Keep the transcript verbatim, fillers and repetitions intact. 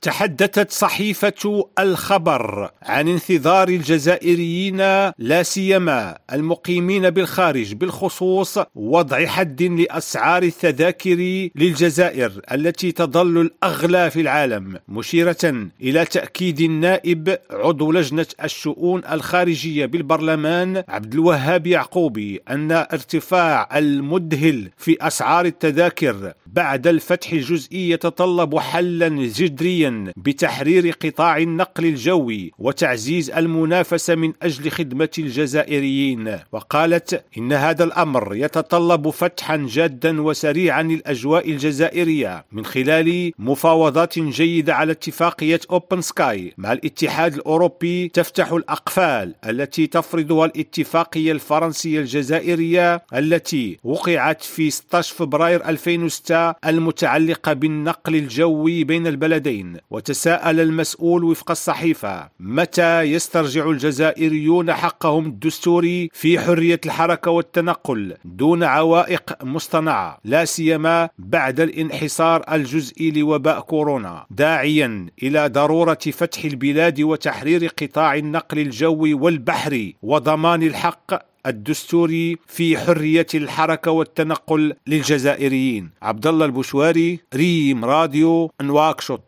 تحدثت صحيفة الخبر عن انتظار الجزائريين لا سيما المقيمين بالخارج بالخصوص وضع حد لأسعار التذاكر للجزائر التي تظل الأغلى في العالم، مشيرة إلى تأكيد النائب عضو لجنة الشؤون الخارجية بالبرلمان عبد الوهاب يعقوبي أن ارتفاع المذهل في أسعار التذاكر بعد الفتح الجزئي يتطلب حلا جذريا بتحرير قطاع النقل الجوي وتعزيز المنافسة من أجل خدمة الجزائريين. وقالت إن هذا الأمر يتطلب فتحا جادا وسريعا للأجواء الجزائرية من خلال مفاوضات جيدة على اتفاقية أوبن سكاي مع الاتحاد الأوروبي تفتح الأقفال التي تفرضها الاتفاقية الفرنسية الجزائرية التي وقعت في ستة عشر فبراير ألفين وستة المتعلقة بالنقل الجوي بين البلدين. وتساءل المسؤول وفق الصحيفة متى يسترجع الجزائريون حقهم الدستوري في حرية الحركة والتنقل دون عوائق مصطنعة، لا سيما بعد الانحصار الجزئي لوباء كورونا، داعيا إلى ضرورة فتح البلاد وتحرير قطاع النقل الجوي والبحري وضمان الحق الدستوري في حرية الحركة والتنقل للجزائريين. عبد الله البشواري، ريم راديو، نواكشوط.